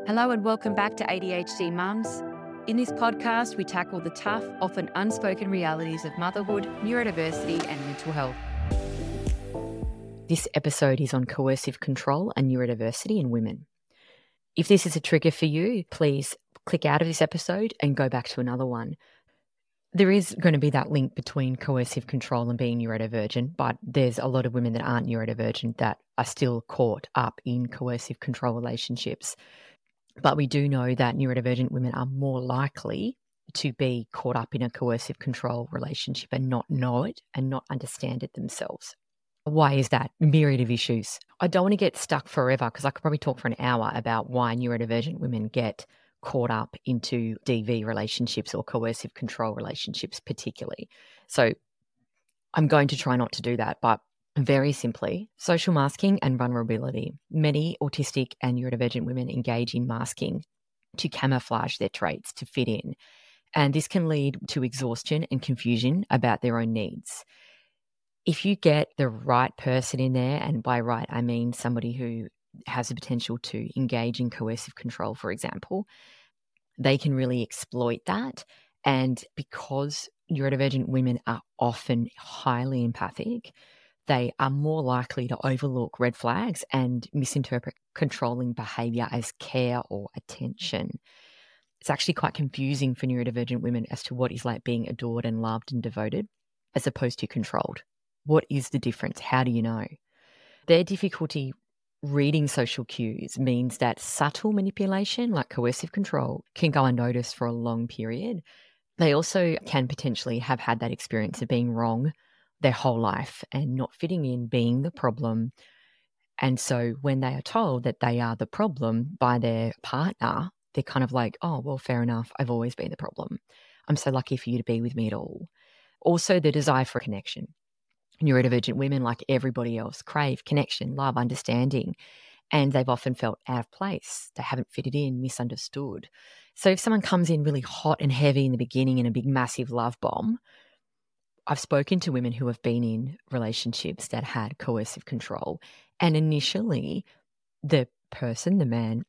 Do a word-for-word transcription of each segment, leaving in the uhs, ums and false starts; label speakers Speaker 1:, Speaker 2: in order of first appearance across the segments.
Speaker 1: Hello and welcome back to A D H D Mums. In this podcast, we tackle the tough, often unspoken realities of motherhood, neurodiversity and mental health. This episode is on coercive control and neurodiversity in women. If this is a trigger for you, please click out of this episode and go back to another one. There is going to be that link between coercive control and being neurodivergent, but there's a lot of women that aren't neurodivergent that are still caught up in coercive control relationships. But we do know that neurodivergent women are more likely to be caught up in a coercive control relationship and not know it and not understand it themselves. Why is that? Myriad of issues. I don't want to get stuck forever because I could probably talk for an hour about why neurodivergent women get caught up into D V relationships or coercive control relationships particularly. So I'm going to try not to do that, but very simply, social masking and vulnerability. Many autistic and neurodivergent women engage in masking to camouflage their traits, to fit in. And this can lead to exhaustion and confusion about their own needs. If you get the right person in there, and by right, I mean somebody who has the potential to engage in coercive control, for example, they can really exploit that. And because neurodivergent women are often highly empathic, they are more likely to overlook red flags and misinterpret controlling behaviour as care or attention. It's actually quite confusing for neurodivergent women as to what is like being adored and loved and devoted as opposed to controlled. What is the difference? How do you know? Their difficulty reading social cues means that subtle manipulation, like coercive control, can go unnoticed for a long period. They also can potentially have had that experience of being wrong their whole life and not fitting in, being the problem. And so when they are told that they are the problem by their partner, they're kind of like, oh, well, fair enough. I've always been the problem. I'm so lucky for you to be with me at all. Also, the desire for connection. Neurodivergent women, like everybody else, crave connection, love, understanding, and they've often felt out of place. They haven't fitted in, misunderstood. So if someone comes in really hot and heavy in the beginning in a big, massive love bomb, I've spoken to women who have been in relationships that had coercive control, and initially the person, the man,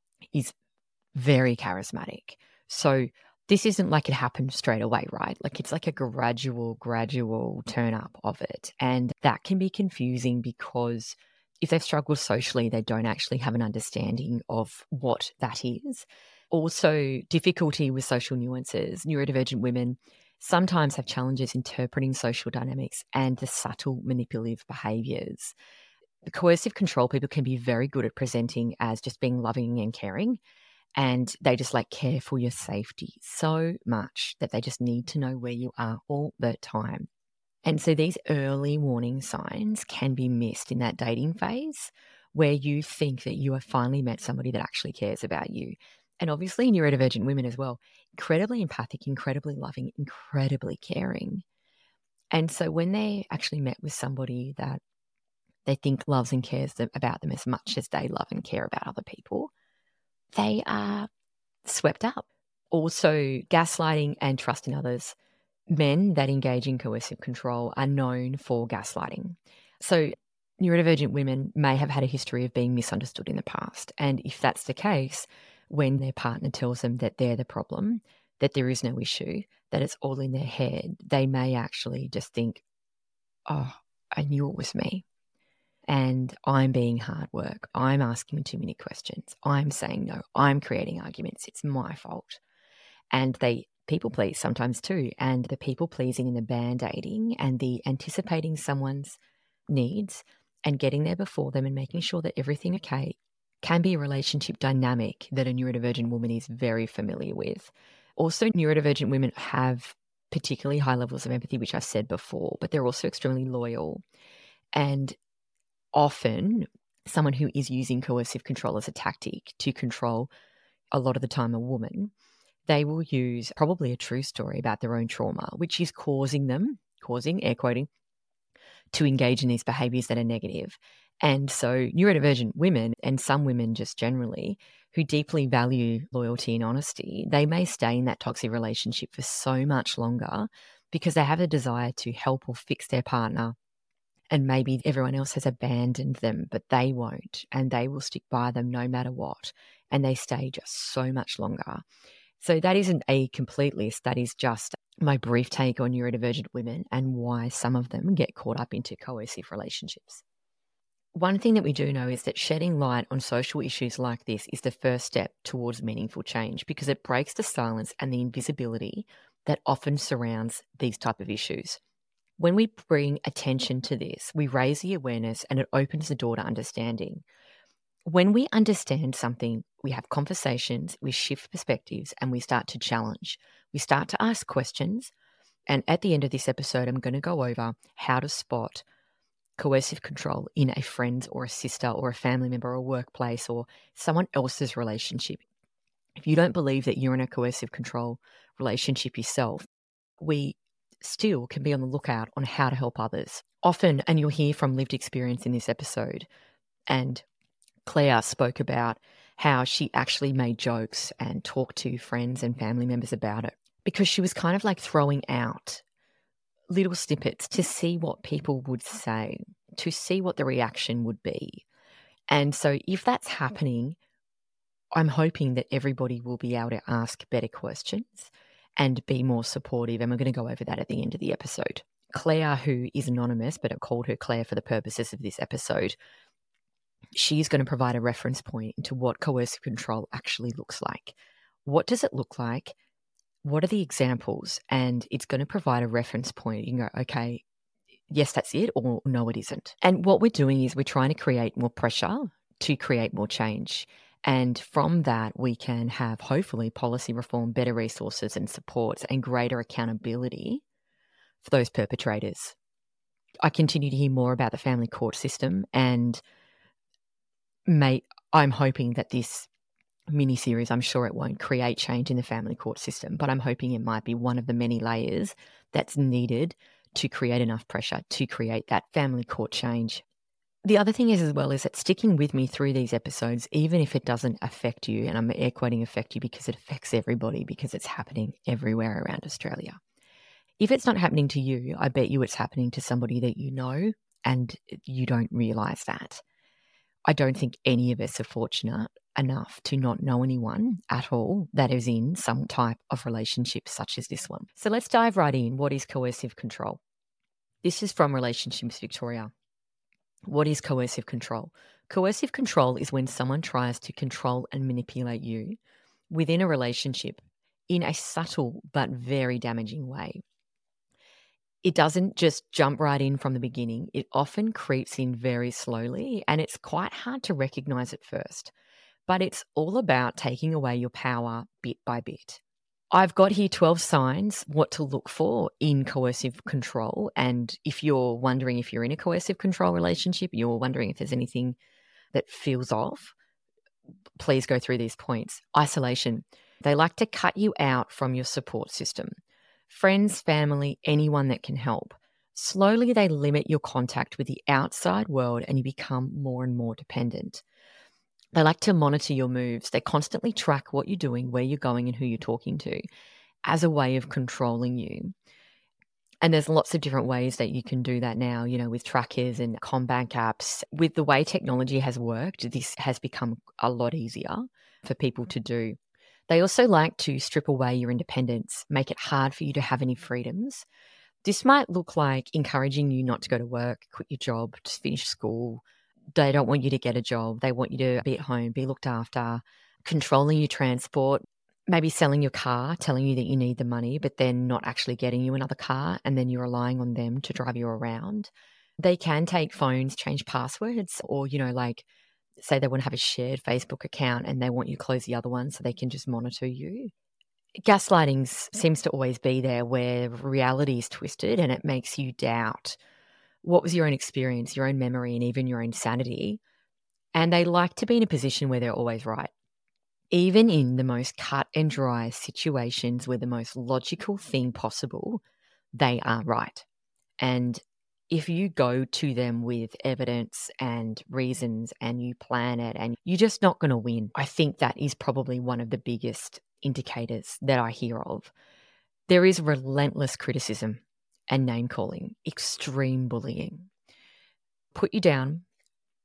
Speaker 1: is very charismatic. So this isn't like it happened straight away, right? Like it's like a gradual, gradual turn up of it. And that can be confusing because if they've struggled socially, they don't actually have an understanding of what that is. Also, difficulty with social nuances. Neurodivergent women sometimes have challenges interpreting social dynamics and the subtle manipulative behaviours. The coercive control people can be very good at presenting as just being loving and caring, and they just like care for your safety so much that they just need to know where you are all the time. And so these early warning signs can be missed in that dating phase where you think that you have finally met somebody that actually cares about you. And obviously neurodivergent women as well, incredibly empathic, incredibly loving, incredibly caring. And so when they actually met with somebody that they think loves and cares them, about them as much as they love and care about other people, they are swept up. Also, gaslighting and trust in others. Men that engage in coercive control are known for gaslighting. So neurodivergent women may have had a history of being misunderstood in the past. And if that's the case, when their partner tells them that they're the problem, that there is no issue, that it's all in their head, they may actually just think, oh, I knew it was me. And I'm being hard work. I'm asking too many questions. I'm saying no. I'm creating arguments. It's my fault. And they people please sometimes too. And the people pleasing and the band-aiding and the anticipating someone's needs and getting there before them and making sure that everything okay can be a relationship dynamic that a neurodivergent woman is very familiar with. Also, neurodivergent women have particularly high levels of empathy, which I've said before, but they're also extremely loyal. And often someone who is using coercive control as a tactic to control, a lot of the time, a woman, they will use probably a true story about their own trauma, which is causing them, causing, air quoting, to engage in these behaviours that are negative. And so neurodivergent women, and some women just generally, who deeply value loyalty and honesty, they may stay in that toxic relationship for so much longer because they have a desire to help or fix their partner, and maybe everyone else has abandoned them, but they won't, and they will stick by them no matter what. and they stay just so much longer. So that isn't a complete list. That is just my brief take on neurodivergent women and why some of them get caught up into coercive relationships. One thing that we do know is that shedding light on social issues like this is the first step towards meaningful change, because it breaks the silence and the invisibility that often surrounds these type of issues. When we bring attention to this, we raise the awareness and it opens the door to understanding. When we understand something, we have conversations, we shift perspectives, and we start to challenge. We start to ask questions. And at the end of this episode, I'm going to go over how to spot coercive control in a friend or a sister or a family member or a workplace or someone else's relationship. If you don't believe that you're in a coercive control relationship yourself, we still can be on the lookout on how to help others. Often, and you'll hear from lived experience in this episode, and Claire spoke about how she actually made jokes and talked to friends and family members about it because she was kind of like throwing out little snippets to see what people would say, to see what the reaction would be. And so if that's happening, I'm hoping that everybody will be able to ask better questions and be more supportive. And we're going to go over that at the end of the episode. Claire, who is anonymous, but I've called her Claire for the purposes of this episode, she's going to provide a reference point into what coercive control actually looks like. What does it look like? What are the examples? And it's going to provide a reference point. You can go, okay, yes, that's it, or no, it isn't. And what we're doing is we're trying to create more pressure to create more change. And from that, we can have hopefully policy reform, better resources and supports, and greater accountability for those perpetrators. I continue to hear more about the family court system, and mate, I'm hoping that this mini-series, I'm sure it won't create change in the family court system, but I'm hoping it might be one of the many layers that's needed to create enough pressure to create that family court change. The other thing is as well is that sticking with me through these episodes, even if it doesn't affect you, and I'm air quoting affect you because it affects everybody because it's happening everywhere around Australia. If it's not happening to you, I bet you it's happening to somebody that you know and you don't realise that. I don't think any of us are fortunate enough to not know anyone at all that is in some type of relationship such as this one. So let's dive right in. What is coercive control? This is from Relationships Victoria. What is coercive control? Coercive control is when someone tries to control and manipulate you within a relationship in a subtle but very damaging way. It doesn't just jump right in from the beginning. It often creeps in very slowly, and it's quite hard to recognize at first. But it's all about taking away your power bit by bit. I've got here twelve signs what to look for in coercive control. And if you're wondering if you're in a coercive control relationship, you're wondering if there's anything that feels off, please go through these points. Isolation. They like to cut you out from your support system. Friends, family, anyone that can help. Slowly, they limit your contact with the outside world and you become more and more dependent. They like to monitor your moves. They constantly track what you're doing, where you're going, and who you're talking to as a way of controlling you. And there's lots of different ways that you can do that now, you know, with trackers and CommBank apps. With the way technology has worked, this has become a lot easier for people to do. They also like to strip away your independence, make it hard for you to have any freedoms. This might look like encouraging you not to go to work, quit your job, just finish school. They don't want you to get a job. They want you to be at home, be looked after, controlling your transport, maybe selling your car, telling you that you need the money, but then not actually getting you another car, and then you're relying on them to drive you around. They can take phones, change passwords, or, you know, like, say they want to have a shared Facebook account and they want you to close the other one so they can just monitor you. Gaslighting seems to always be there where reality is twisted and it makes you doubt what was your own experience, your own memory, and even your own sanity. And they like to be in a position where they're always right. Even in the most cut and dry situations where the most logical thing possible, they are right. And if you go to them with evidence and reasons and you plan it and you're just not going to win, I think that is probably one of the biggest indicators that I hear of. There is relentless criticism and name calling, extreme bullying. Put you down,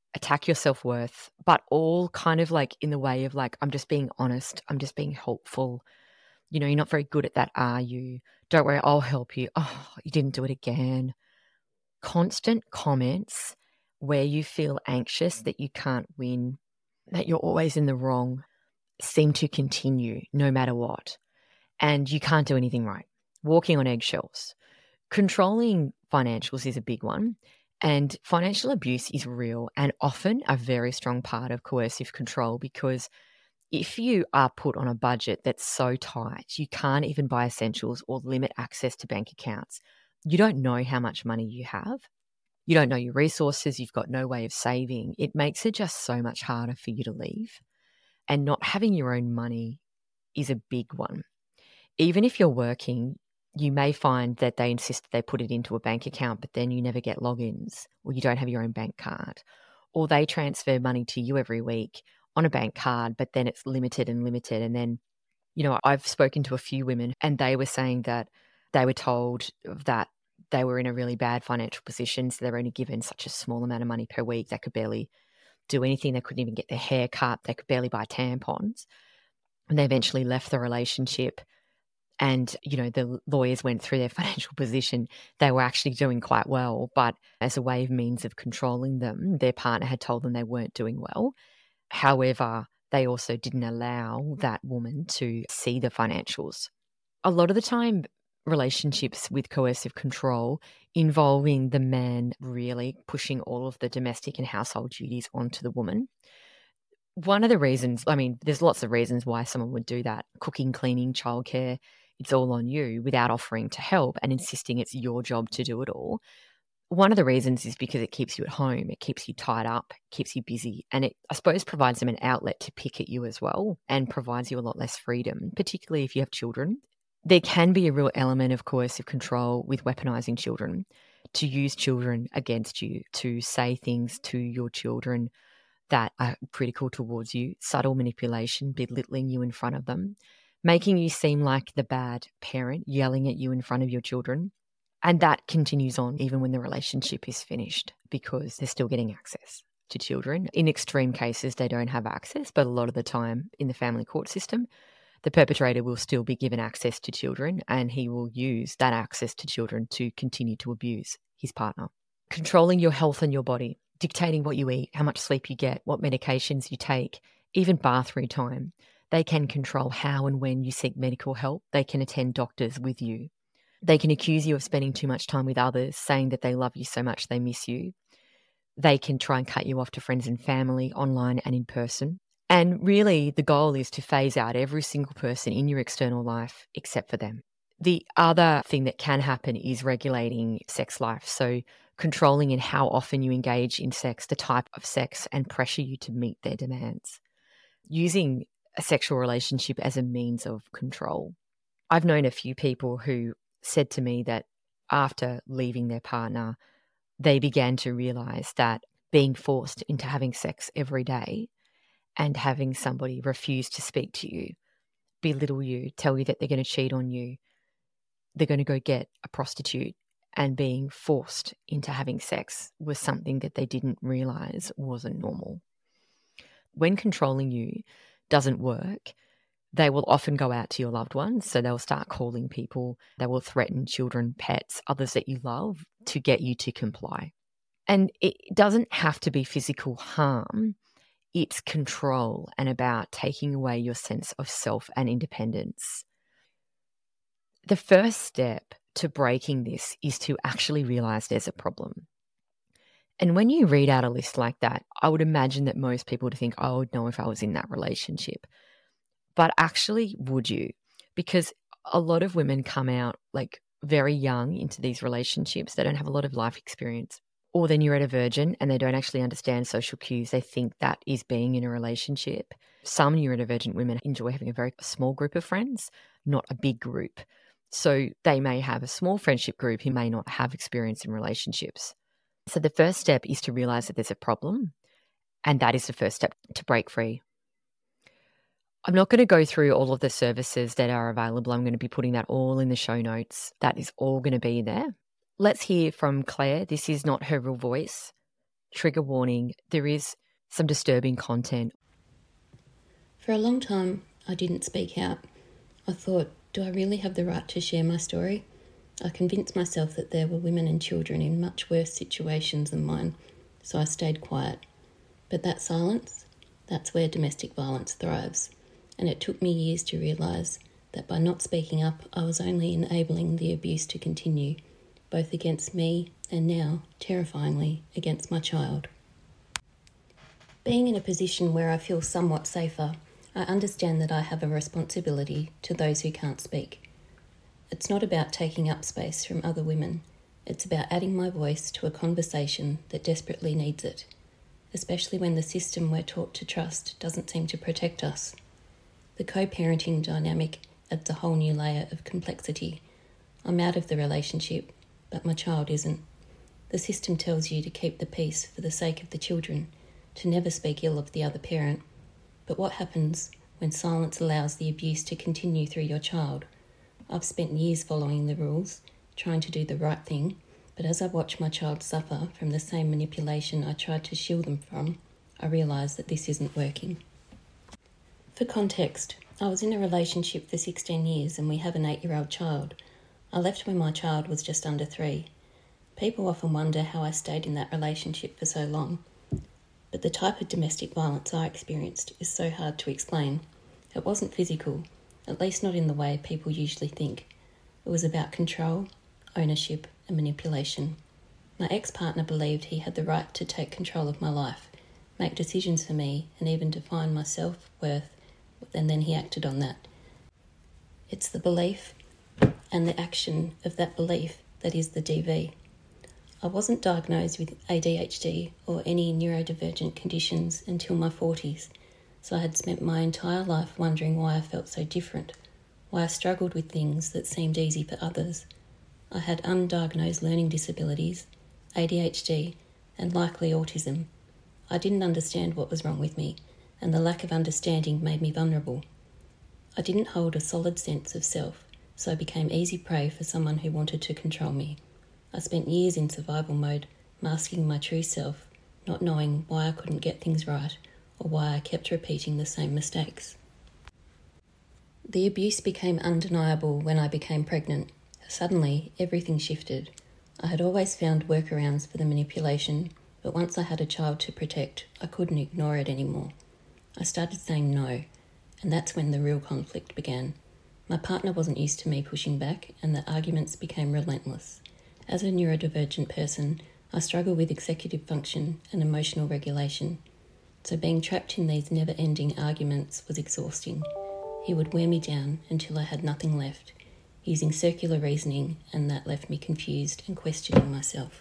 Speaker 1: attack your self-worth, but all kind of like in the way of like, I'm just being honest, I'm just being helpful. You know, you're not very good at that, are you? Don't worry, I'll help you. Oh, you didn't do it again. Constant comments where you feel anxious that you can't win, that you're always in the wrong, seem to continue no matter what. And you can't do anything right. Walking on eggshells. Controlling financials is a big one. And financial abuse is real and often a very strong part of coercive control, because if you are put on a budget that's so tight, you can't even buy essentials or limit access to bank accounts. You don't know how much money you have. You don't know your resources. You've got no way of saving. It makes it just so much harder for you to leave. And not having your own money is a big one. Even if you're working, you may find that they insist they put it into a bank account, but then you never get logins, or you don't have your own bank card, or they transfer money to you every week on a bank card, but then it's limited and limited. And then, you know, I've spoken to a few women and they were saying that they were told that they were in a really bad financial position, so they're only given such a small amount of money per week. They could barely do anything. They couldn't even get their hair cut. They could barely buy tampons. And they eventually left the relationship. And, you know, the lawyers went through their financial position. They were actually doing quite well, but as a way of means of controlling them, their partner had told them they weren't doing well. However, they also didn't allow that woman to see the financials. A lot of the time, relationships with coercive control involving the man really pushing all of the domestic and household duties onto the woman. One of the reasons, I mean, there's lots of reasons why someone would do that. Cooking, cleaning, childcare, it's all on you without offering to help and insisting it's your job to do it all. One of the reasons is because it keeps you at home, it keeps you tied up, keeps you busy, and it, I suppose, provides them an outlet to pick at you as well and provides you a lot less freedom, particularly if you have children. There can be a real element of coercive control with weaponizing children, to use children against you, to say things to your children that are critical towards you, subtle manipulation, belittling you in front of them, making you seem like the bad parent, yelling at you in front of your children. And that continues on even when the relationship is finished, because they're still getting access to children. In extreme cases, they don't have access, but a lot of the time in the family court system, the perpetrator will still be given access to children, and he will use that access to children to continue to abuse his partner. Controlling your health and your body, dictating what you eat, how much sleep you get, what medications you take, even bathroom time. They can control how and when you seek medical help. They can attend doctors with you. They can accuse you of spending too much time with others, saying that they love you so much they miss you. They can try and cut you off to friends and family, online and in person. And really, the goal is to phase out every single person in your external life except for them. The other thing that can happen is regulating sex life. So controlling in how often you engage in sex, the type of sex, and pressure you to meet their demands. Using a sexual relationship as a means of control. I've known a few people who said to me that after leaving their partner, they began to realize that being forced into having sex every day and having somebody refuse to speak to you, belittle you, tell you that they're going to cheat on you, they're going to go get a prostitute, and being forced into having sex was something that they didn't realize wasn't normal. When controlling you doesn't work, they will often go out to your loved ones. So they'll start calling people, they will threaten children, pets, others that you love to get you to comply. And it doesn't have to be physical harm. It's control and about taking away your sense of self and independence. The first step to breaking this is to actually realize there's a problem. And when you read out a list like that, I would imagine that most people would think, oh, I would know if I was in that relationship. But actually, would you? Because a lot of women come out like very young into these relationships. They don't have a lot of life experience. Or they're neurodivergent and they don't actually understand social cues. They think that is being in a relationship. Some neurodivergent women enjoy having a very small group of friends, not a big group. So they may have a small friendship group who may not have experience in relationships. So the first step is to realize that there's a problem, and that is the first step to break free. I'm not going to go through all of the services that are available. I'm going to be putting that all in the show notes. That is all going to be there. Let's hear from Claire. This is not her real voice. trigger warning, there is some disturbing content.
Speaker 2: For a long time, I didn't speak out. I thought, do I really have the right to share my story? I convinced myself that there were women and children in much worse situations than mine, so I stayed quiet. But that silence, that's where domestic violence thrives, and it took me years to realise that by not speaking up, I was only enabling the abuse to continue, both against me and now, terrifyingly, against my child. Being in a position where I feel somewhat safer, I understand that I have a responsibility to those who can't speak. It's not about taking up space from other women. It's about adding my voice to a conversation that desperately needs it, especially when the system we're taught to trust doesn't seem to protect us. The co-parenting dynamic adds a whole new layer of complexity. I'm out of the relationship, but my child isn't. The system tells you to keep the peace for the sake of the children, to never speak ill of the other parent. But what happens when silence allows the abuse to continue through your child? I've spent years following the rules, trying to do the right thing, but as I watch my child suffer from the same manipulation I tried to shield them from, I realise that this isn't working. For context, I was in a relationship for sixteen years and we have an eight-year-old child. I left when my child was just under three. People often wonder how I stayed in that relationship for so long. But the type of domestic violence I experienced is so hard to explain. It wasn't physical, at least not in the way people usually think. It was about control, ownership, and manipulation. My ex-partner believed he had the right to take control of my life, make decisions for me, and even define my self-worth, and then he acted on that. It's the belief and the action of that belief that is the D V. I wasn't diagnosed with A D H D or any neurodivergent conditions until my forties, so I had spent my entire life wondering why I felt so different, why I struggled with things that seemed easy for others. I had undiagnosed learning disabilities, A D H D, and likely autism. I didn't understand what was wrong with me, and the lack of understanding made me vulnerable. I didn't hold a solid sense of self, so I became easy prey for someone who wanted to control me. I spent years in survival mode, masking my true self, not knowing why I couldn't get things right or why I kept repeating the same mistakes. The abuse became undeniable when I became pregnant. Suddenly, everything shifted. I had always found workarounds for the manipulation, but once I had a child to protect, I couldn't ignore it anymore. I started saying no, and that's when the real conflict began. My partner wasn't used to me pushing back, and the arguments became relentless. As a neurodivergent person, I struggle with executive function and emotional regulation, so being trapped in these never-ending arguments was exhausting. He would wear me down until I had nothing left, using circular reasoning, and that left me confused and questioning myself.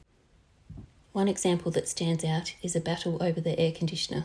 Speaker 2: One example that stands out is a battle over the air conditioner.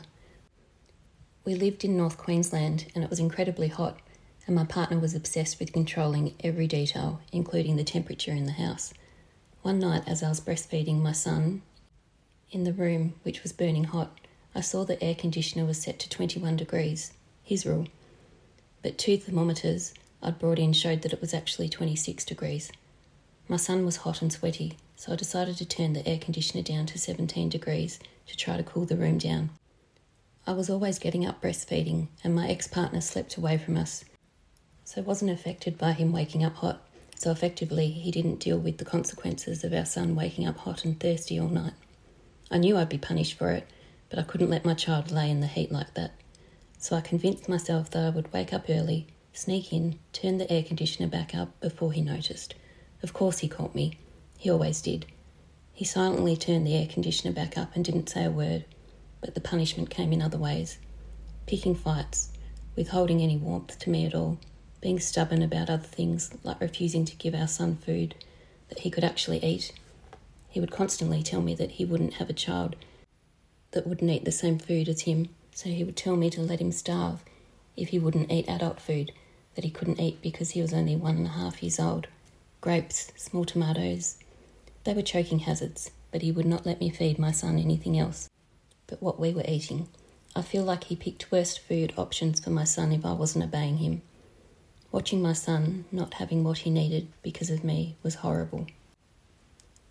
Speaker 2: We lived in North Queensland and it was incredibly hot, and my partner was obsessed with controlling every detail, including the temperature in the house. One night, as I was breastfeeding my son in the room, which was burning hot, I saw the air conditioner was set to twenty-one degrees, his rule. But two thermometers I'd brought in showed that it was actually twenty-six degrees. My son was hot and sweaty, so I decided to turn the air conditioner down to seventeen degrees to try to cool the room down. I was always getting up breastfeeding, and my ex-partner slept away from us, so I wasn't affected by him waking up hot. So effectively, he didn't deal with the consequences of our son waking up hot and thirsty all night. I knew I'd be punished for it, but I couldn't let my child lay in the heat like that. So I convinced myself that I would wake up early, sneak in, turn the air conditioner back up before he noticed. Of course he caught me. He always did. He silently turned the air conditioner back up and didn't say a word, but the punishment came in other ways. Picking fights, withholding any warmth to me at all, being stubborn about other things, like refusing to give our son food that he could actually eat. He would constantly tell me that he wouldn't have a child that wouldn't eat the same food as him, so he would tell me to let him starve if he wouldn't eat adult food that he couldn't eat because he was only one and a half years old. Grapes, small tomatoes, they were choking hazards, but he would not let me feed my son anything else but what we were eating. I feel like he picked worst food options for my son if I wasn't obeying him. Watching my son not having what he needed because of me was horrible.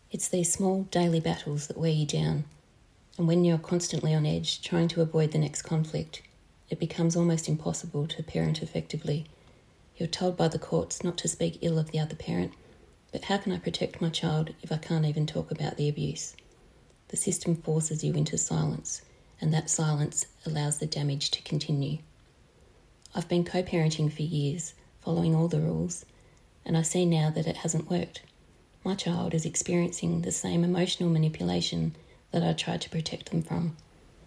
Speaker 2: It's these small daily battles that wear you down, and when you're constantly on edge trying to avoid the next conflict, it becomes almost impossible to parent effectively. You're told by the courts not to speak ill of the other parent, but how can I protect my child if I can't even talk about the abuse? The system forces you into silence, and that silence allows the damage to continue. I've been co-parenting for years, following all the rules, and I see now that it hasn't worked. My child is experiencing the same emotional manipulation that I tried to protect them from.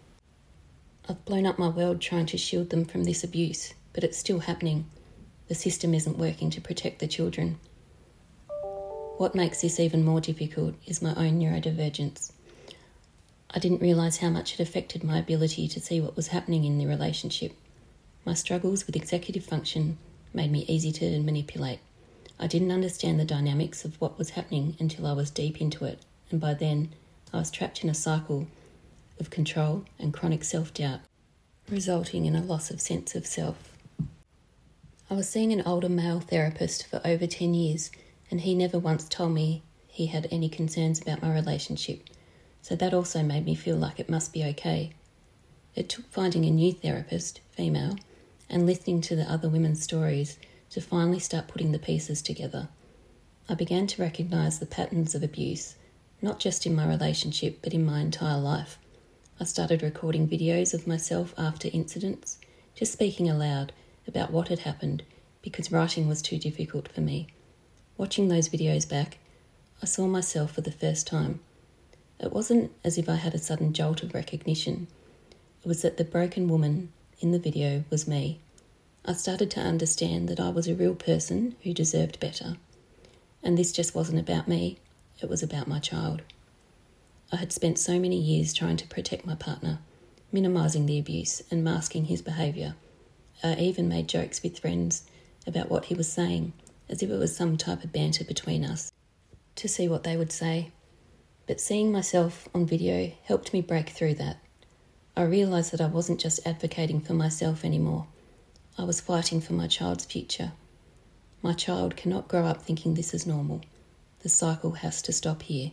Speaker 2: I've blown up my world trying to shield them from this abuse, but it's still happening. The system isn't working to protect the children. What makes this even more difficult is my own neurodivergence. I didn't realise how much it affected my ability to see what was happening in the relationship. My struggles with executive function made me easy to manipulate. I didn't understand the dynamics of what was happening until I was deep into it, and by then I was trapped in a cycle of control and chronic self-doubt, resulting in a loss of sense of self. I was seeing an older male therapist for over ten years, and he never once told me he had any concerns about my relationship, so that also made me feel like it must be okay. It took finding a new therapist, female, and listening to the other women's stories to finally start putting the pieces together. I began to recognise the patterns of abuse, not just in my relationship, but in my entire life. I started recording videos of myself after incidents, just speaking aloud about what had happened because writing was too difficult for me. Watching those videos back, I saw myself for the first time. It wasn't as if I had a sudden jolt of recognition. It was that the broken woman in the video was me. I started to understand that I was a real person who deserved better. And this just wasn't about me, it was about my child. I had spent so many years trying to protect my partner, minimising the abuse and masking his behaviour. I even made jokes with friends about what he was saying, as if it was some type of banter between us, to see what they would say. But seeing myself on video helped me break through that. I realised that I wasn't just advocating for myself anymore. I was fighting for my child's future. My child cannot grow up thinking this is normal. The cycle has to stop here.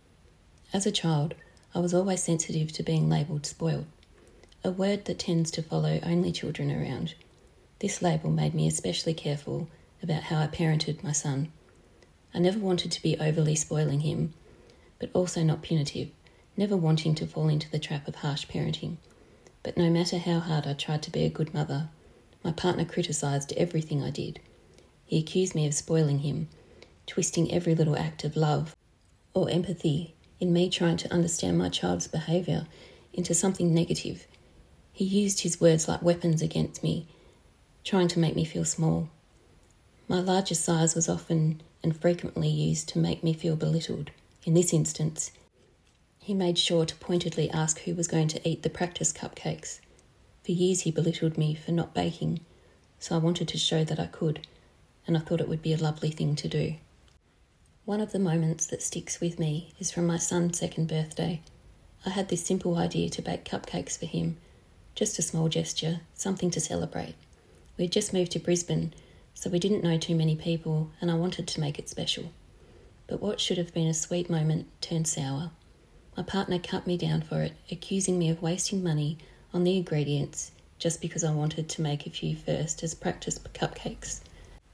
Speaker 2: As a child, I was always sensitive to being labelled spoiled, a word that tends to follow only children around. This label made me especially careful about how I parented my son. I never wanted to be overly spoiling him, but also not punitive, never wanting to fall into the trap of harsh parenting. But no matter how hard I tried to be a good mother, my partner criticised everything I did. He accused me of spoiling him, twisting every little act of love or empathy in me trying to understand my child's behaviour into something negative. He used his words like weapons against me, trying to make me feel small. My larger size was often and frequently used to make me feel belittled. In this instance, he made sure to pointedly ask who was going to eat the practice cupcakes. For years he belittled me for not baking, so I wanted to show that I could, and I thought it would be a lovely thing to do. One of the moments that sticks with me is from my son's second birthday. I had this simple idea to bake cupcakes for him, just a small gesture, something to celebrate. We had just moved to Brisbane, so we didn't know too many people, and I wanted to make it special. But what should have been a sweet moment turned sour. My partner cut me down for it, accusing me of wasting money on the ingredients just because I wanted to make a few first as practice cupcakes.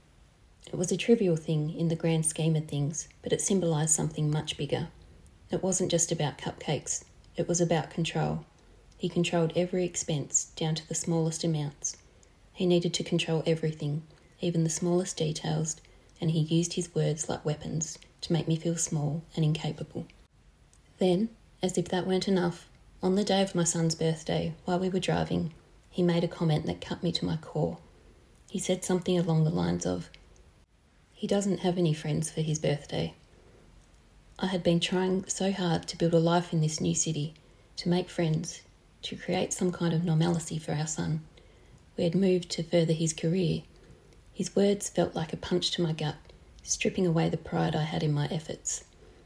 Speaker 2: It was a trivial thing in the grand scheme of things, but it symbolised something much bigger. It wasn't just about cupcakes, it was about control. He controlled every expense down to the smallest amounts. He needed to control everything, even the smallest details, and he used his words like weapons to make me feel small and incapable. Then, as if that weren't enough, on the day of my son's birthday, while we were driving, he made a comment that cut me to my core. He said something along the lines of, "He doesn't have any friends for his birthday." I had been trying so hard to build a life in this new city, to make friends, to create some kind of normalcy for our son. We had moved to further his career. His words felt like a punch to my gut, stripping away the pride I had in my efforts.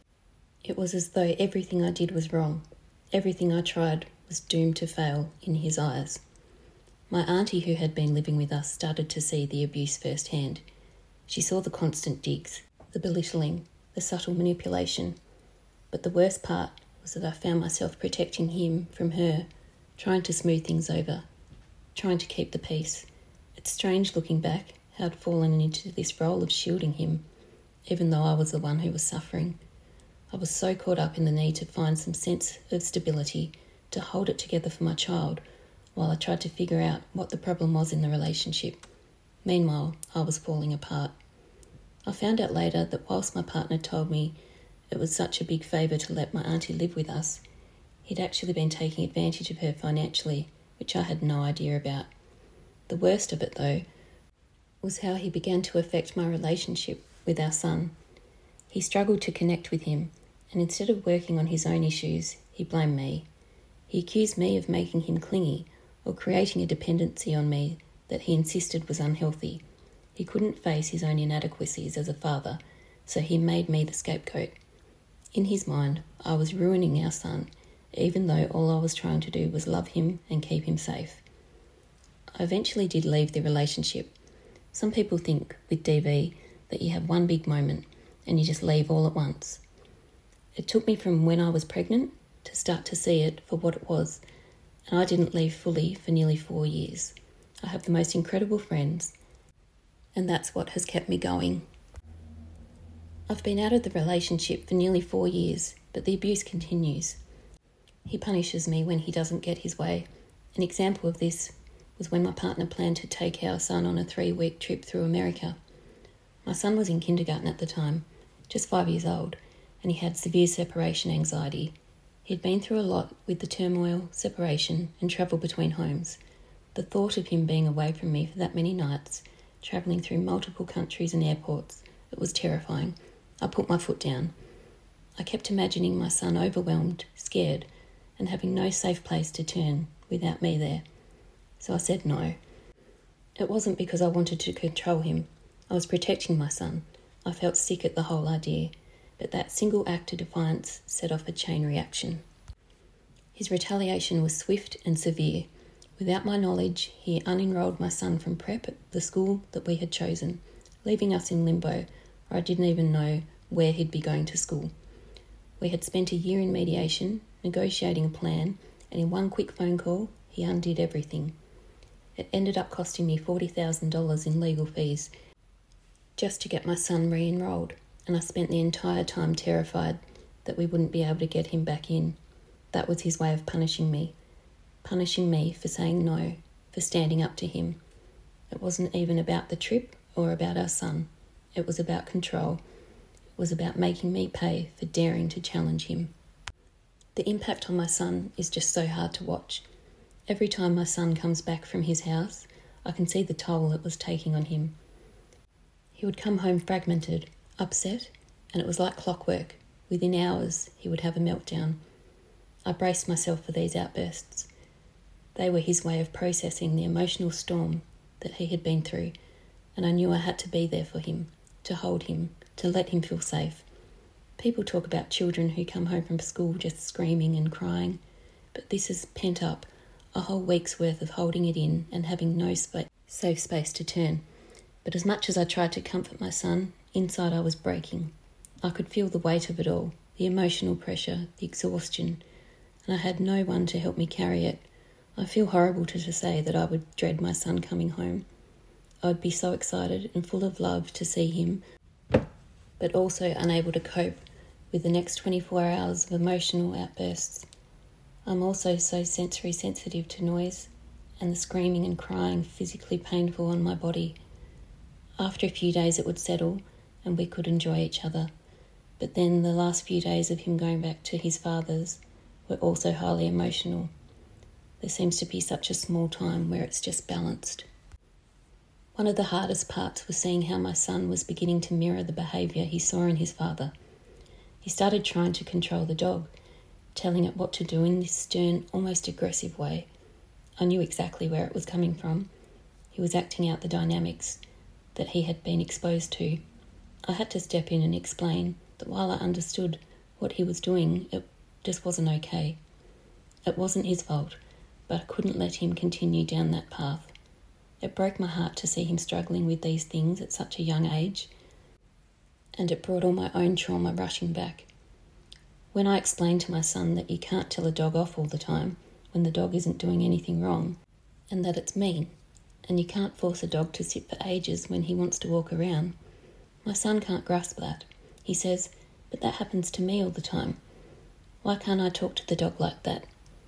Speaker 2: It was as though everything I did was wrong. Everything I tried was doomed to fail in his eyes. My auntie, who had been living with us, started to see the abuse firsthand. She saw the constant digs, the belittling, the subtle manipulation. But the worst part was that I found myself protecting him from her, trying to smooth things over, trying to keep the peace. It's strange looking back how I'd fallen into this role of shielding him, even though I was the one who was suffering. I was so caught up in the need to find some sense of stability, to hold it together for my child, while I tried to figure out what the problem was in the relationship. Meanwhile, I was falling apart. I found out later that whilst my partner told me it was such a big favour to let my auntie live with us, he'd actually been taking advantage of her financially, which I had no idea about. The worst of it, though, was how he began to affect my relationship with our son. He struggled to connect with him, and instead of working on his own issues, he blamed me. He accused me of making him clingy or creating a dependency on me that he insisted was unhealthy. He couldn't face his own inadequacies as a father, so he made me the scapegoat. In his mind, I was ruining our son, even though all I was trying to do was love him and keep him safe. I eventually did leave the relationship. Some people think with D V that you have one big moment and you just leave all at once. It took me from when I was pregnant to start to see it for what it was, and I didn't leave fully for nearly four years. I have the most incredible friends, and that's what has kept me going. I've been out of the relationship for nearly four years, but the abuse continues. He punishes me when he doesn't get his way. An example of this was when my partner planned to take our son on a three-week trip through America. My son was in kindergarten at the time, just five years old, and he had severe separation anxiety. He'd been through a lot with the turmoil, separation, and travel between homes. The thought of him being away from me for that many nights, travelling through multiple countries and airports, it was terrifying. I put my foot down. I kept imagining my son overwhelmed, scared, and having no safe place to turn without me there. So I said no. It wasn't because I wanted to control him. I was protecting my son. I felt sick at the whole idea, but that single act of defiance set off a chain reaction. His retaliation was swift and severe. Without my knowledge, he unenrolled my son from prep at the school that we had chosen, leaving us in limbo, where I didn't even know where he'd be going to school. We had spent a year in mediation, negotiating a plan, and in one quick phone call, he undid everything. It ended up costing me forty thousand dollars in legal fees just to get my son re-enrolled, and I spent the entire time terrified that we wouldn't be able to get him back in. That was his way of punishing me. Punishing me for saying no, for standing up to him. It wasn't even about the trip or about our son. It was about control. It was about making me pay for daring to challenge him. The impact on my son is just so hard to watch. Every time my son comes back from his house, I can see the toll it was taking on him. He would come home fragmented, upset, and it was like clockwork. Within hours, he would have a meltdown. I braced myself for these outbursts. They were his way of processing the emotional storm that he had been through, and I knew I had to be there for him, to hold him, to let him feel safe. People talk about children who come home from school just screaming and crying, but this is pent up, a whole week's worth of holding it in and having no spa- safe space to turn. But as much as I tried to comfort my son, inside I was breaking. I could feel the weight of it all, the emotional pressure, the exhaustion, and I had no one to help me carry it. I feel horrible to, to say that I would dread my son coming home. I would be so excited and full of love to see him, but also unable to cope with the next twenty-four hours of emotional outbursts. I'm also so sensory sensitive to noise, and the screaming and crying physically painful on my body. After a few days it would settle and we could enjoy each other, but then the last few days of him going back to his father's were also highly emotional. There seems to be such a small time where it's just balanced. One of the hardest parts was seeing how my son was beginning to mirror the behaviour he saw in his father. He started trying to control the dog, telling it what to do in this stern, almost aggressive way. I knew exactly where it was coming from. He was acting out the dynamics that he had been exposed to. I had to step in and explain that while I understood what he was doing, it just wasn't okay. It wasn't his fault, but I couldn't let him continue down that path. It broke my heart to see him struggling with these things at such a young age, and it brought all my own trauma rushing back. When I explain to my son that you can't tell a dog off all the time when the dog isn't doing anything wrong, and that it's mean, and you can't force a dog to sit for ages when he wants to walk around, my son can't grasp that. He says, "But that happens to me all the time. Why can't I talk to the dog like that?"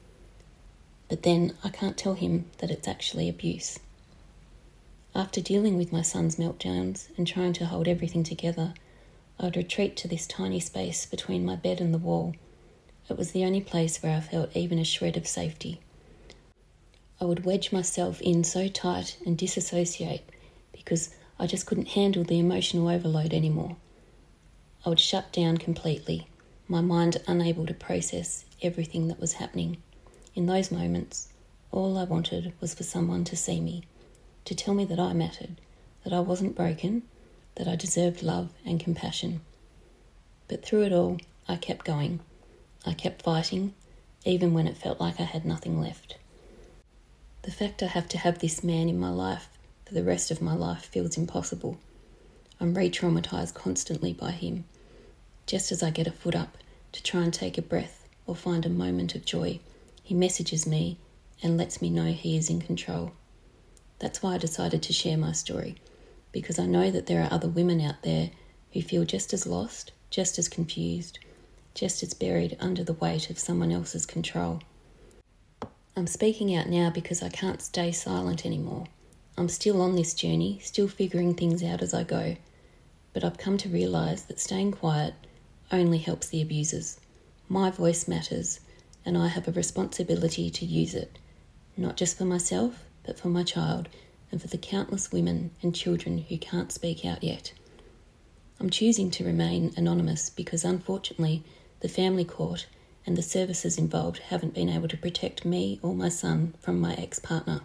Speaker 2: But then I can't tell him that it's actually abuse. After dealing with my son's meltdowns and trying to hold everything together, I would retreat to this tiny space between my bed and the wall. It was the only place where I felt even a shred of safety. I would wedge myself in so tight and disassociate because I just couldn't handle the emotional overload anymore. I would shut down completely, my mind unable to process everything that was happening. In those moments, all I wanted was for someone to see me, to tell me that I mattered, that I wasn't broken, that I deserved love and compassion. But through it all, I kept going. I kept fighting, even when it felt like I had nothing left. The fact I have to have this man in my life for the rest of my life feels impossible. I'm re-traumatised constantly by him. Just as I get a foot up to try and take a breath or find a moment of joy, he messages me and lets me know he is in control. That's why I decided to share my story, because I know that there are other women out there who feel just as lost, just as confused, just as buried under the weight of someone else's control. I'm speaking out now because I can't stay silent anymore. I'm still on this journey, still figuring things out as I go, but I've come to realise that staying quiet only helps the abusers. My voice matters, and I have a responsibility to use it, not just for myself, but for my child and for the countless women and children who can't speak out yet. I'm choosing to remain anonymous because, unfortunately, the family court and the services involved haven't been able to protect me or my son from my ex-partner.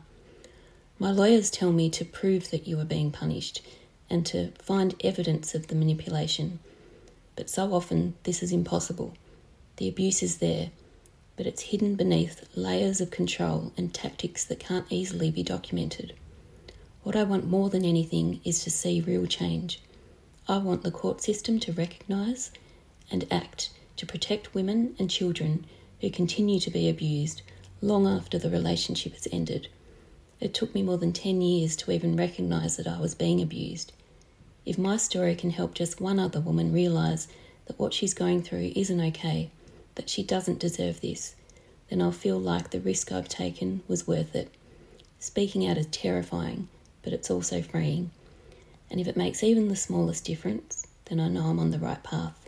Speaker 2: My lawyers tell me to prove that you are being punished and to find evidence of the manipulation. But so often this is impossible. The abuse is there, but it's hidden beneath layers of control and tactics that can't easily be documented. What I want more than anything is to see real change. I want the court system to recognise and act to protect women and children who continue to be abused long after the relationship has ended. It took me more than ten years to even recognise that I was being abused. If my story can help just one other woman realise that what she's going through isn't okay, that she doesn't deserve this, then I'll feel like the risk I've taken was worth it. Speaking out is terrifying, but it's also freeing. And if it makes even the smallest difference, then I know I'm on the right path.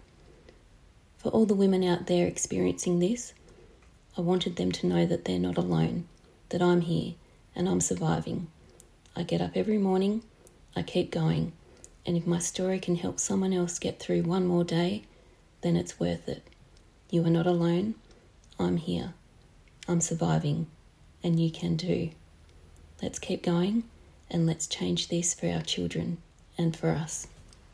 Speaker 2: For all the women out there experiencing this, I wanted them to know that they're not alone, that I'm here and I'm surviving. I get up every morning, I keep going, and if my story can help someone else get through one more day, then it's worth it. You are not alone, I'm here, I'm surviving, and you can too. Let's keep going and let's change this for our children and for us.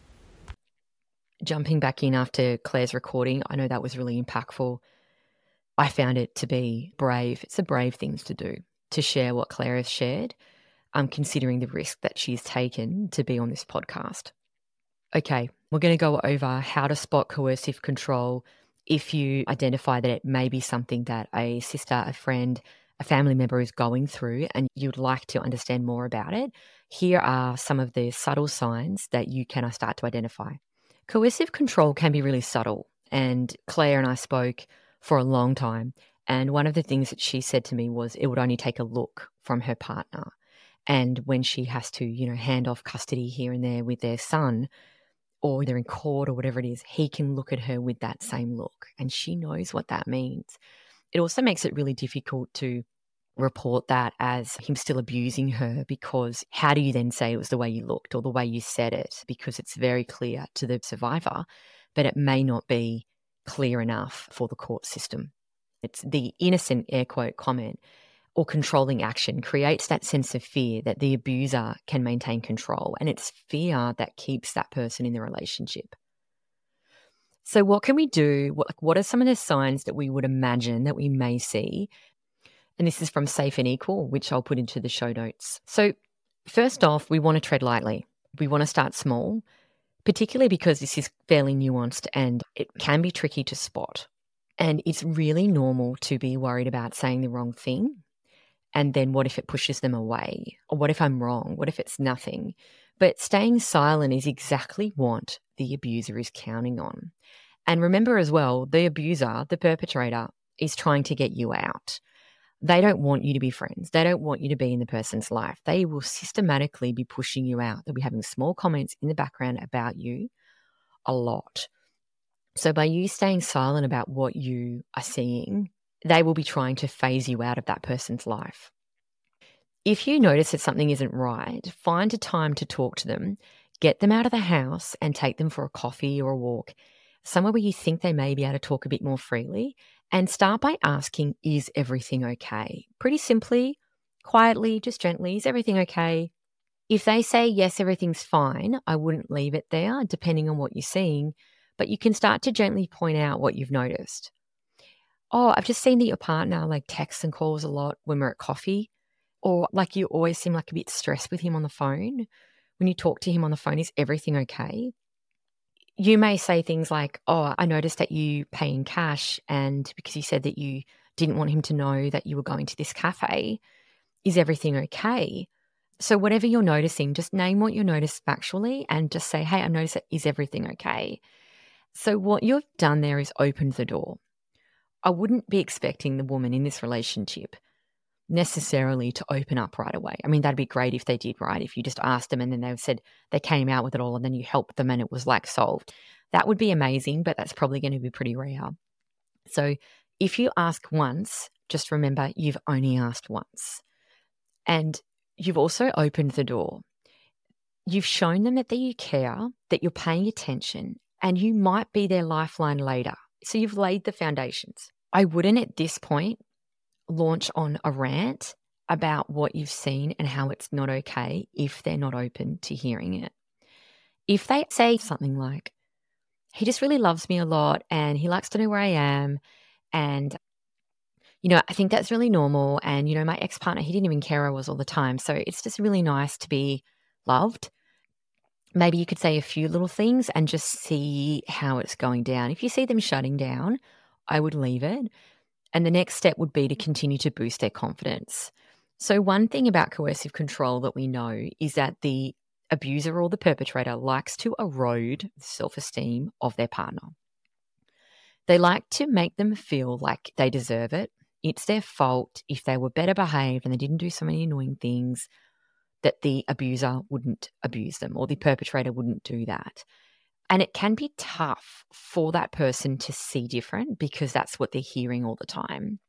Speaker 1: Jumping back in after Claire's recording, I know that was really impactful. I found it to be brave. It's a brave thing to do, to share what Claire has shared, um, considering the risk that she's taken to be on this podcast. Okay, we're going to go over how to spot coercive control if you identify that it may be something that a sister, a friend, a family member is going through and you'd like to understand more about it. Here are some of the subtle signs that you can start to identify. Coercive control can be really subtle, and Claire and I spoke for a long time, and one of the things that she said to me was it would only take a look from her partner. And when she has to, you know, hand off custody here and there with their son, or they're in court or whatever it is, he can look at her with that same look, and she knows what that means. It also makes it really difficult to report that as him still abusing her, because how do you then say it was the way you looked or the way you said it? Because it's very clear to the survivor, but it may not be clear enough for the court system. It's the innocent air quote comment or controlling action creates that sense of fear that the abuser can maintain control, and it's fear that keeps that person in the relationship. So what can we do? What, what are some of the signs that we would imagine that we may see? And this is from Safe and Equal, which I'll put into the show notes. So first off, we want to tread lightly. We want to start small, particularly because this is fairly nuanced and it can be tricky to spot. And it's really normal to be worried about saying the wrong thing. And then what if it pushes them away? Or what if I'm wrong? What if it's nothing? But staying silent is exactly what the abuser is counting on. And remember as well, the abuser, the perpetrator, is trying to get you out. They don't want you to be friends. They don't want you to be in the person's life. They will systematically be pushing you out. They'll be having small comments in the background about you a lot. So by you staying silent about what you are seeing, they will be trying to phase you out of that person's life. If you notice that something isn't right, find a time to talk to them, get them out of the house and take them for a coffee or a walk, somewhere where you think they may be able to talk a bit more freely, and start by asking, is everything okay? Pretty simply, quietly, just gently, is everything okay? If they say, yes, everything's fine, I wouldn't leave it there, depending on what you're seeing, but you can start to gently point out what you've noticed. Oh, I've just seen that your partner like texts and calls a lot when we're at coffee, or like you always seem like a bit stressed with him on the phone. When you talk to him on the phone, is everything okay? You may say things like, oh, I noticed that you pay in cash, and because you said that you didn't want him to know that you were going to this cafe, is everything okay? So whatever you're noticing, just name what you noticed factually and just say, hey, I noticed that, is everything okay? So what you've done there is opened the door. I wouldn't be expecting the woman in this relationship necessarily to open up right away. I mean, that'd be great if they did, right? If you just asked them and then they said they came out with it all and then you helped them and it was like solved. That would be amazing, but that's probably going to be pretty rare. So if you ask once, just remember you've only asked once. And you've also opened the door. You've shown them that you care, that you're paying attention, and you might be their lifeline later. So you've laid the foundations. I wouldn't at this point launch on a rant about what you've seen and how it's not okay if they're not open to hearing it. If they say something like, he just really loves me a lot and he likes to know where I am, and you know, I think that's really normal, and you know, my ex-partner, he didn't even care where I was all the time, so it's just really nice to be loved. Maybe you could say a few little things and just see how it's going down. If you see them shutting down, I would leave it. And the next step would be to continue to boost their confidence. So one thing about coercive control that we know is that the abuser or the perpetrator likes to erode the self-esteem of their partner. They like to make them feel like they deserve it. It's their fault if they were better behaved and they didn't do so many annoying things, that the abuser wouldn't abuse them or the perpetrator wouldn't do that. And it can be tough for that person to see different because that's what they're hearing all the time.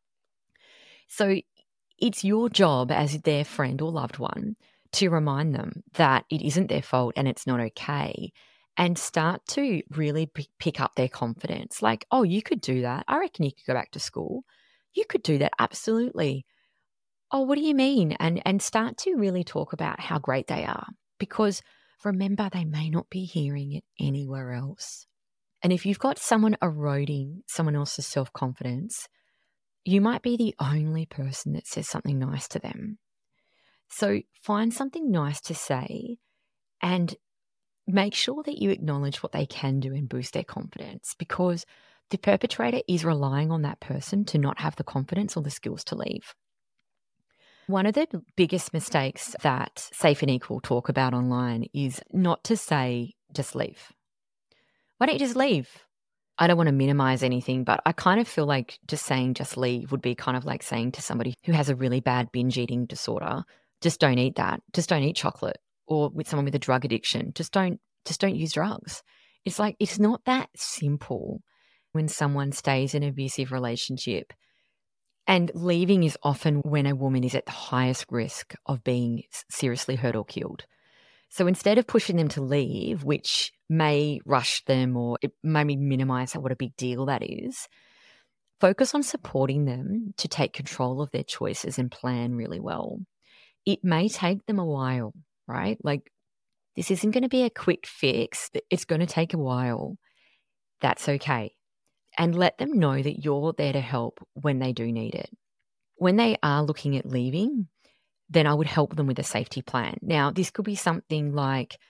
Speaker 1: So it's your job as their friend or loved one to remind them that it isn't their fault and it's not okay, and start to really p- pick up their confidence. Like, oh, you could do that. I reckon you could go back to school. You could do that. Absolutely. Oh, what do you mean? And, and start to really talk about how great they are, because remember, they may not be hearing it anywhere else. And if you've got someone eroding someone else's self-confidence, you might be the only person that says something nice to them. So find something nice to say and make sure that you acknowledge what they can do and boost their confidence, because the perpetrator is relying on that person to not have the confidence or the skills to leave. One of the biggest mistakes that Safe and Equal talk about online is not to say, just leave. Why don't you just leave? I don't want to minimize anything, but I kind of feel like just saying just leave would be kind of like saying to somebody who has a really bad binge eating disorder, just don't eat that. Just don't eat chocolate. Or with someone with a drug addiction, just don't, just don't use drugs. It's like, it's not that simple when someone stays in an abusive relationship. And leaving is often when a woman is at the highest risk of being seriously hurt or killed. So instead of pushing them to leave, which may rush them or it may minimize what a big deal that is, focus on supporting them to take control of their choices and plan really well. It may take them a while, right? Like, this isn't going to be a quick fix. It's going to take a while. That's okay. And let them know that you're there to help when they do need it. When they are looking at leaving, then I would help them with a safety plan. Now, this could be something like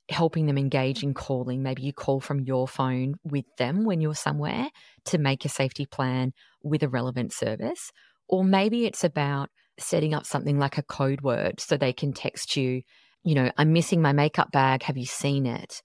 Speaker 1: helping them engage in calling. Maybe you call from your phone with them when you're somewhere to make a safety plan with a relevant service. Or maybe it's about setting up something like a code word so they can text you, you know, I'm missing my makeup bag. Have you seen it?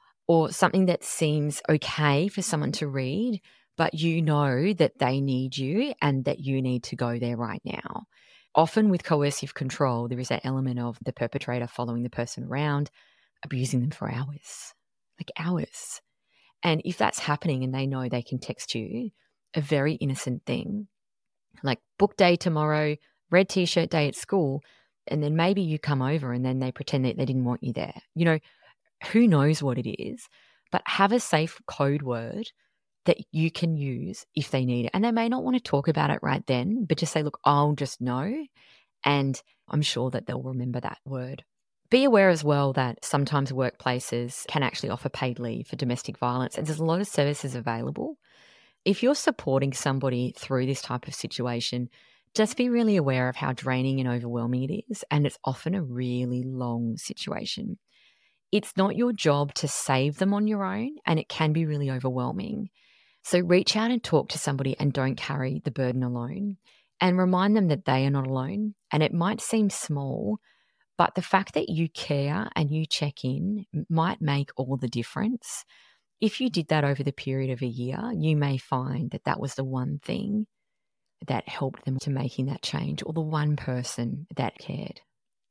Speaker 1: Or something that seems okay for someone to read, but you know that they need you and that you need to go there right now. Often with coercive control, there is that element of the perpetrator following the person around, abusing them for hours, like hours. And if that's happening and they know they can text you a very innocent thing, like book day tomorrow, red t-shirt day at school, and then maybe you come over and then they pretend that they didn't want you there. You know, who knows what it is, but have a safe code word that you can use if they need it. And they may not want to talk about it right then, but just say, look, I'll just know. And I'm sure that they'll remember that word. Be aware as well that sometimes workplaces can actually offer paid leave for domestic violence, and there's a lot of services available. If you're supporting somebody through this type of situation, just be really aware of how draining and overwhelming it is. And it's often a really long situation. It's not your job to save them on your own, and it can be really overwhelming. So reach out and talk to somebody and don't carry the burden alone, and remind them that they are not alone. And it might seem small, but the fact that you care and you check in might make all the difference. If you did that over the period of a year, you may find that that was the one thing that helped them to making that change, or the one person that cared.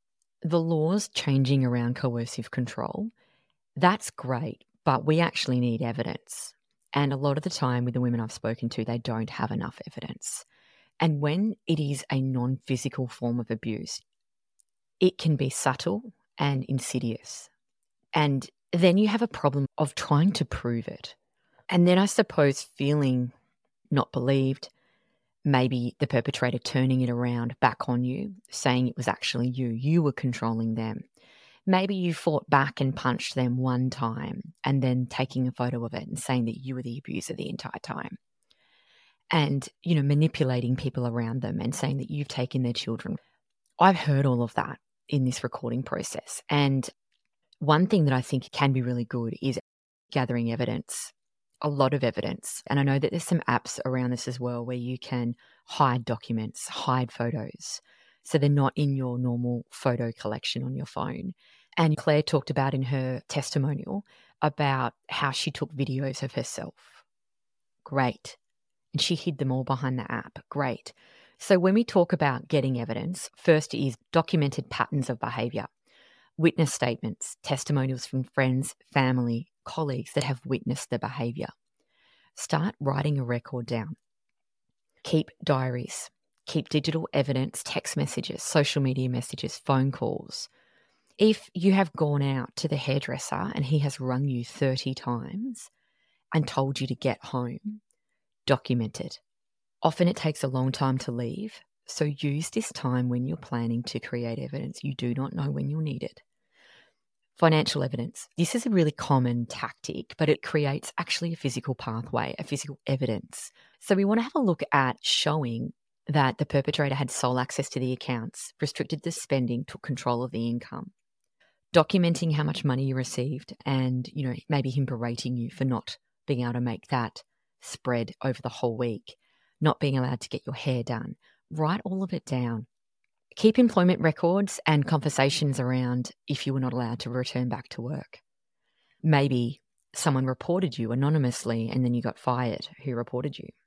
Speaker 1: The laws changing around coercive control, that's great, but we actually need evidence. And a lot of the time with the women I've spoken to, they don't have enough evidence. And when it is a non-physical form of abuse, it can be subtle and insidious. And then you have a problem of trying to prove it. And then I suppose feeling not believed, maybe the perpetrator turning it around back on you, saying it was actually you, you were controlling them. Maybe you fought back and punched them one time and then taking a photo of it and saying that you were the abuser the entire time. And, you know, manipulating people around them and saying that you've taken their children. I've heard all of that in this recording process. And one thing that I think can be really good is gathering evidence, a lot of evidence. And I know that there's some apps around this as well where you can hide documents, hide photos, so they're not in your normal photo collection on your phone. And Claire talked about in her testimonial about how she took videos of herself. Great. And she hid them all behind the app. Great. So when we talk about getting evidence, first is documented patterns of behaviour, witness statements, testimonials from friends, family, colleagues that have witnessed the behaviour. Start writing a record down. Keep diaries. Keep digital evidence, text messages, social media messages, phone calls. If you have gone out to the hairdresser and he has rung you thirty times and told you to get home, document it. Often it takes a long time to leave, so use this time when you're planning to create evidence. You do not know when you'll need it. Financial evidence. This is a really common tactic, but it creates actually a physical pathway, a physical evidence. So we want to have a look at showing that the perpetrator had sole access to the accounts, restricted the spending, took control of the income. Documenting how much money you received and, you know, maybe him berating you for not being able to make that spread over the whole week, not being allowed to get your hair done. Write all of it down. Keep employment records and conversations around if you were not allowed to return back to work. Maybe someone reported you anonymously and then you got fired. Who reported you?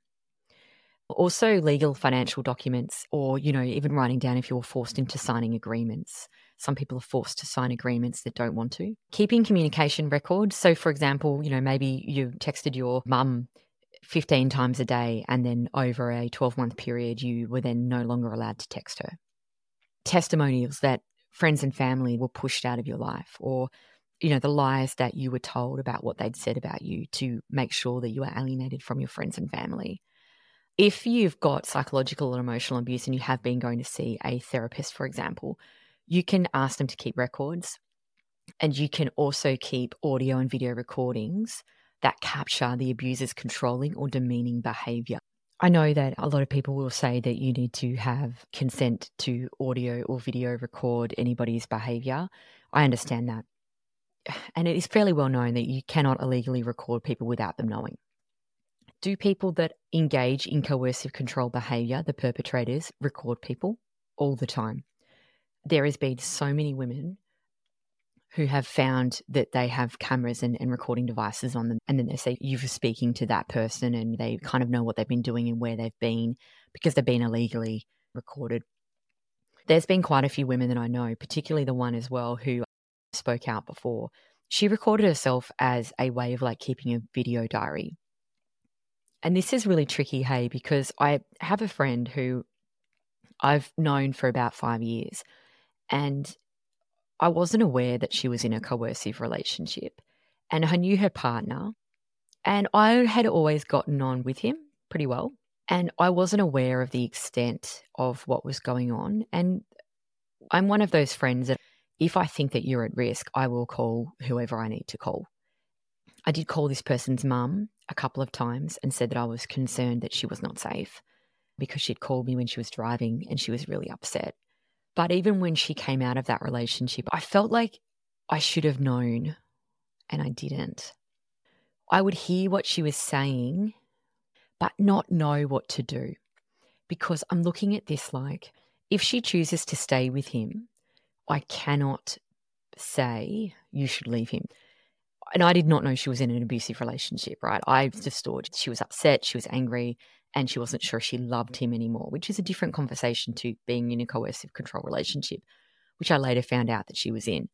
Speaker 1: Also legal financial documents, or, you know, even writing down if you were forced into signing agreements. Some people are forced to sign agreements that don't want to. Keeping communication records. So, for example, you know, maybe you texted your mum fifteen times a day and then over a twelve-month period you were then no longer allowed to text her. Testimonials that friends and family were pushed out of your life, or, you know, the lies that you were told about what they'd said about you to make sure that you were alienated from your friends and family. If you've got psychological or emotional abuse and you have been going to see a therapist, for example, you can ask them to keep records, and you can also keep audio and video recordings that capture the abuser's controlling or demeaning behaviour. I know that a lot of people will say that you need to have consent to audio or video record anybody's behaviour. I understand that. and it is fairly well known that you cannot illegally record people without them knowing. Do people that engage in coercive control behaviour, the perpetrators, record people? All the time. There has been so many women who have found that they have cameras and, and recording devices on them, and then they say you were speaking to that person and they kind of know what they've been doing and where they've been because they've been illegally recorded. There's been quite a few women that I know, particularly the one as well who spoke out before. She recorded herself as a way of like keeping a video diary. And this is really tricky, hey, because I have a friend who I've known for about five years and I wasn't aware that she was in a coercive relationship, and I knew her partner, and I had always gotten on with him pretty well, and I wasn't aware of the extent of what was going on. And I'm one of those friends that if I think that you're at risk, I will call whoever I need to call. I did call this person's mum a couple of times and said that I was concerned that she was not safe because she'd called me when she was driving and she was really upset. But even when she came out of that relationship, I felt like I should have known, and I didn't. I would hear what she was saying, but not know what to do. Because I'm looking at this like, if she chooses to stay with him, I cannot say you should leave him. And I did not know she was in an abusive relationship, right? I just thought she was upset, she was angry, and she wasn't sure she loved him anymore, which is a different conversation to being in a coercive control relationship, which I later found out that she was in.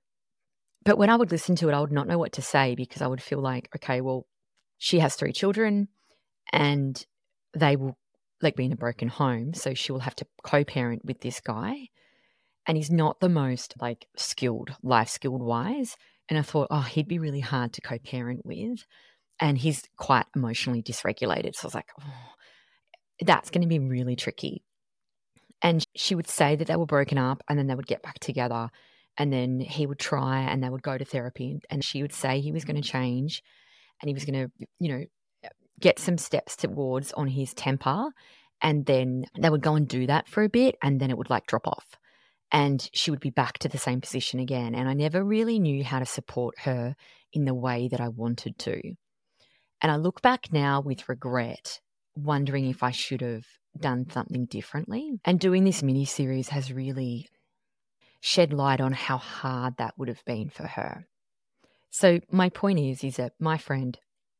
Speaker 1: But when I would listen to it, I would not know what to say because I would feel like, okay, well, she has three children and they will like be in a broken home, so she will have to co-parent with this guy. And he's not the most like skilled, life skilled wise. And I thought, oh, he'd be really hard to co-parent with. And he's quite emotionally dysregulated. So I was like, oh, that's going to be really tricky. And she would say that they were broken up and then they would get back together. And then he would try and they would go to therapy. And she would say he was going to change and he was going to, you know, get some steps towards on his temper. And then they would go and do that for a bit and then it would like drop off. And she would be back to the same position again. And I never really knew how to support her in the way that I wanted to. And I look back now with regret, wondering if I should have done something differently. And doing this mini-series has really shed light on how hard that would have been for her. So my point is, is that my friend,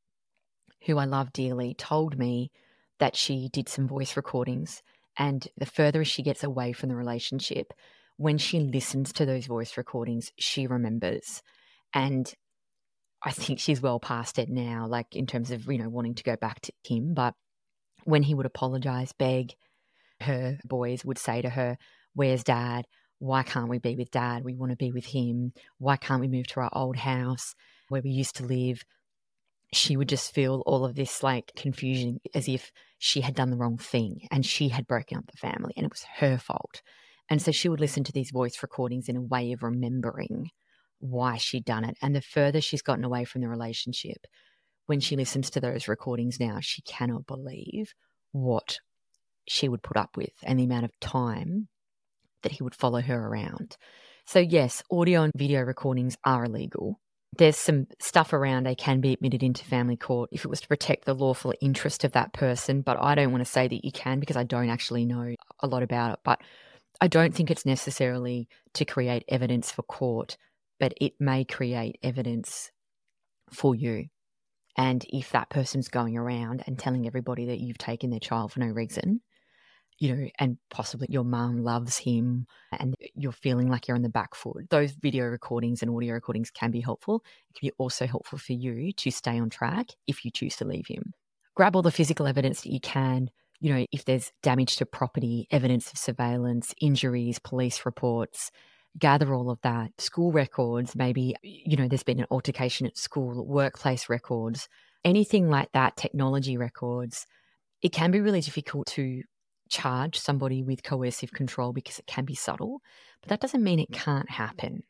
Speaker 1: who I love dearly, told me that she did some voice recordings. And the further she gets away from the relationship, when she listens to those voice recordings, she remembers. And I think she's well past it now, like in terms of, you know, wanting to go back to him. But when he would apologize, beg, her boys would say to her, where's dad? Why can't we be with dad? We want to be with him. Why can't we move to our old house where we used to live? She would just feel all of this like confusion as if she had done the wrong thing and she had broken up the family and it was her fault. And so she would listen to these voice recordings in a way of remembering why she'd done it. And the further she's gotten away from the relationship, when she listens to those recordings now, she cannot believe what she would put up with and the amount of time that he would follow her around. So yes, audio and video recordings are illegal. There's some stuff around they can be admitted into family court if it was to protect the lawful interest of that person, but I don't want to say that you can because I don't actually know a lot about it. But I don't think it's necessarily to create evidence for court, but it may create evidence for you. And if that person's going around and telling everybody that you've taken their child for no reason, you know, and possibly your mum loves him and you're feeling like you're on the back foot, those video recordings and audio recordings can be helpful. It can be also helpful for you to stay on track if you choose to leave him. Grab all the physical evidence that you can. You know, if there's damage to property, evidence of surveillance, injuries, police reports, gather all of that. School records, maybe, you know, there's been an altercation at school, workplace records, anything like that, technology records. It can be really difficult to charge somebody with coercive control because it can be subtle, but that doesn't mean it can't happen.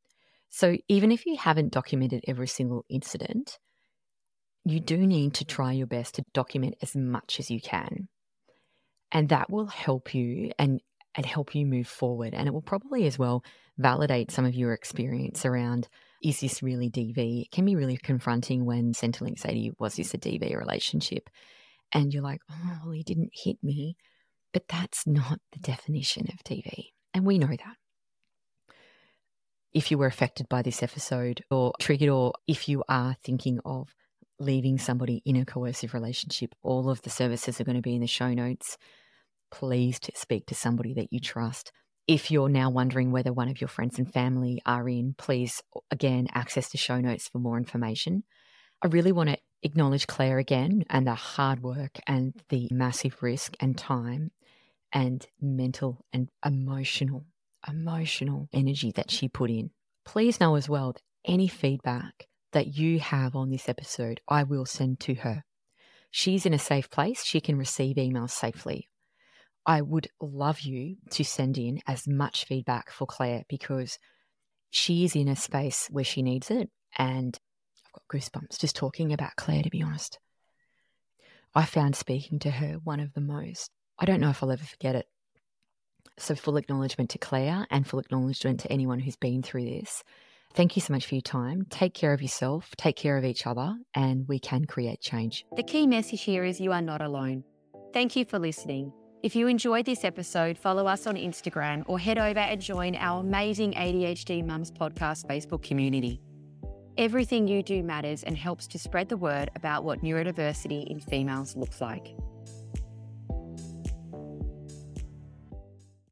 Speaker 1: So even if you haven't documented every single incident, you do need to try your best to document as much as you can. And that will help you and and help you move forward. And it will probably as well validate some of your experience around, is this really D V? It can be really confronting when Centrelink say to you, was this a D V relationship? And you're like, oh, well, he didn't hit me. But that's not the definition of D V. And we know that. If you were affected by this episode or triggered, or if you are thinking of leaving somebody in a coercive relationship, all of the services are going to be in the show notes. Please to speak to somebody that you trust. If you're now wondering whether one of your friends and family are in, please, again, access the show notes for more information. I really want to acknowledge Claire again and the hard work and the massive risk and time and mental and emotional, emotional energy that she put in. Please know as well that any feedback that you have on this episode, I will send to her. She's in a safe place. She can receive emails safely. I would love you to send in as much feedback for Claire because she is in a space where she needs it. And I've got goosebumps just talking about Claire, to be honest. I found speaking to her one of the most, I don't know if I'll ever forget it. So full acknowledgement to Claire and full acknowledgement to anyone who's been through this. Thank you so much for your time. Take care of yourself, take care of each other, and we can create change.
Speaker 3: The key message here is you are not alone. Thank you for listening. If you enjoyed this episode, follow us on Instagram or head over and join our amazing A D H D Mums Podcast Facebook community. Everything you do matters and helps to spread the word about what neurodiversity in females looks like.